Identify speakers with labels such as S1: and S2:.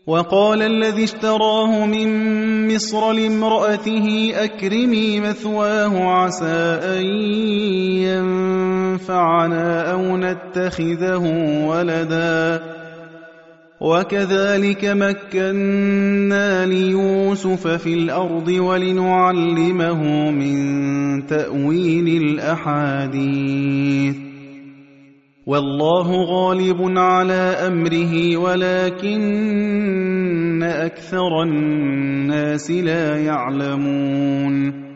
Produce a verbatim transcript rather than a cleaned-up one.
S1: وقال الذي اشتراه من مصر لامرأته أكرمي مثواه عسى أن ينفعنا أو نتخذه ولدا وكذلك مكنا ليوسف في الأرض ولنعلمه من تأويل الأحاديث والله غالب على أمره ولكن أكثر الناس لا يعلمون